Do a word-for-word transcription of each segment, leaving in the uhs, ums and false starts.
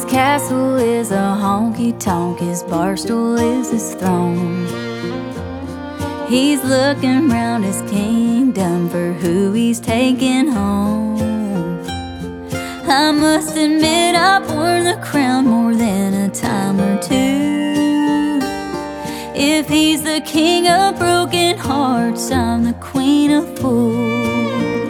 His castle is a honky-tonk, his bar stool is his throne. He's looking round his kingdom for who he's taking home. I must admit I've worn the crown more than a time or two. If he's the king of broken hearts, I'm the queen of fools.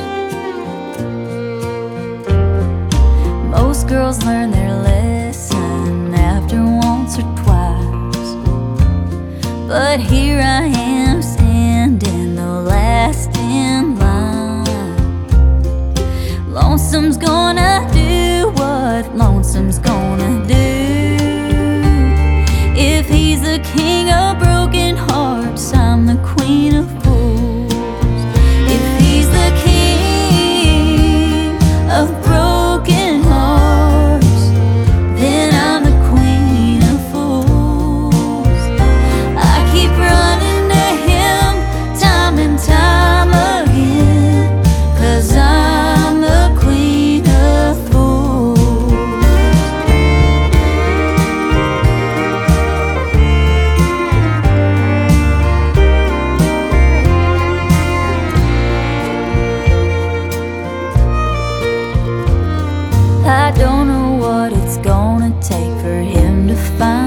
Most girls learn their lesson after once or twice, but here I am standing the last in line. Lonesome's gonna do what lonesome's gonna do. If he's the king of broken hearts, I'm the queen of fools. If he's the king of broken hearts, then I'm the queen of fools. I keep running to him time and time again, 'cause I'm the queen of fools. I don't know what it's gonna take for him to find